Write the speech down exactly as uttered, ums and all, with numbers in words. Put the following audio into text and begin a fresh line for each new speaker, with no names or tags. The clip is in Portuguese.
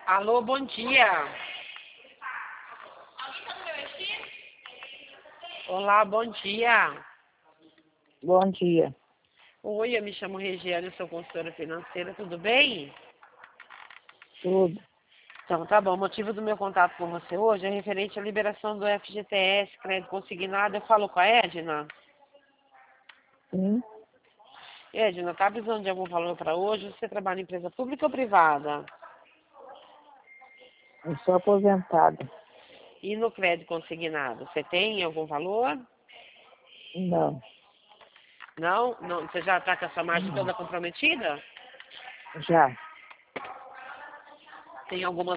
Alô, bom dia. Olá, bom dia.
Bom dia.
Oi, eu me chamo Regiane, sou consultora financeira, tudo bem?
Tudo.
Então, tá bom. O motivo do meu contato com você hoje é referente à liberação do F G T S, crédito consignado. Eu falo com a Edna.
Sim,
Edna, tá precisando de algum valor para hoje? Você trabalha em empresa pública ou privada?
eu sou aposentada.
E no crédito consignado, você tem algum valor?
Não,
Não? Não, você já está com a sua margem
não.
toda comprometida?
Já.
Tem alguma